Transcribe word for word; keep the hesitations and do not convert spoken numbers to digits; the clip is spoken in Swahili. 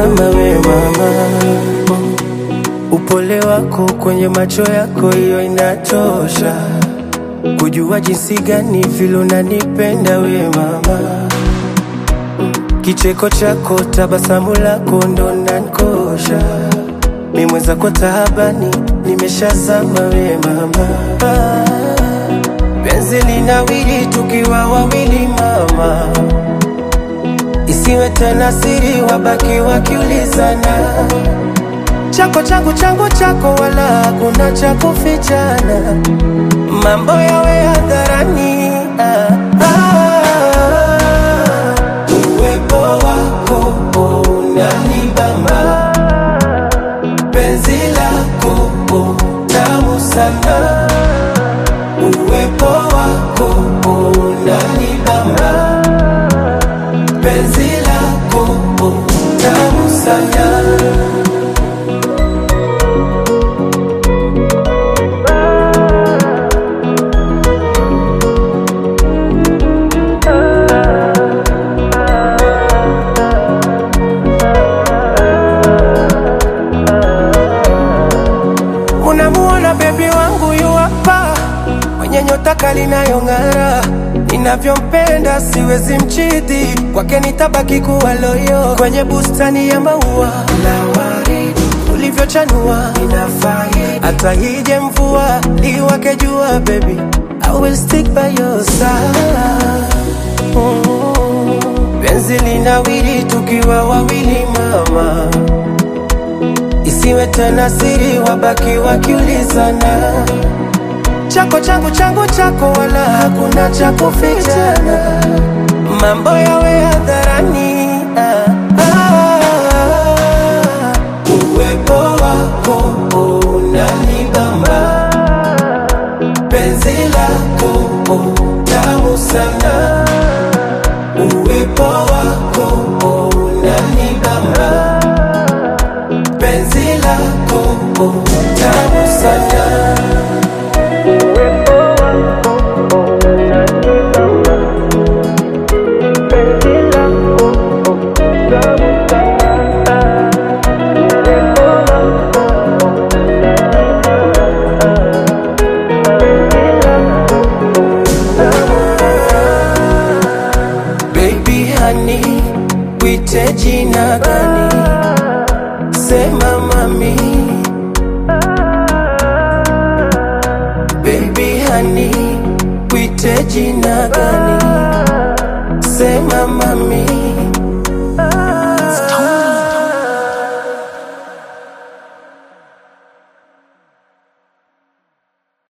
nimeshazama we mama. Upole wako kwenye macho yako hiyo inatosha kujua jinsi gani vile unanipenda we mama. Kicheko chako, tabasamu lako ndo nankosha. Mimi mwenzako taabani, nimeshazama we mama. Penzi linawiri tukiwa wawili mama. Isiwe tena siri wabaki wakiulizana. Chako changu changu chako wala hakuna cha kufichana. Mambo yawe hadharani. ah, ah. Uwepo wako unanibamba. Penzi lako tamu sana. Uwepo wako unanibamba. Penzi lako tamu sana. Unamuona baby wangu yu hapa, mwenye nyota kali na yongara. Ninavyompenda siwezi mchiti, kwake nitabaki kuwa loyo. Kwenye bustani ya maua na waridi ulivyochanua inafai. Hata ije mvua liwake jua baby, I will stick by your side. mm. Penzi linawiri tukiwa wawili mama. Isiwe tena siri wabaki wakiulizana. Chako changu changu chako wala hakuna cha kufichana. Mambo yawe hadharani. ah, ah. Uwepo wako unanibamba. Penzi lako tamu sana. Uwepo wako unanibamba. Penzi lako tamu sana. Baby honey, kuite jina gani? Sema mami. Baby honey, kuite jina gani? Sema mami.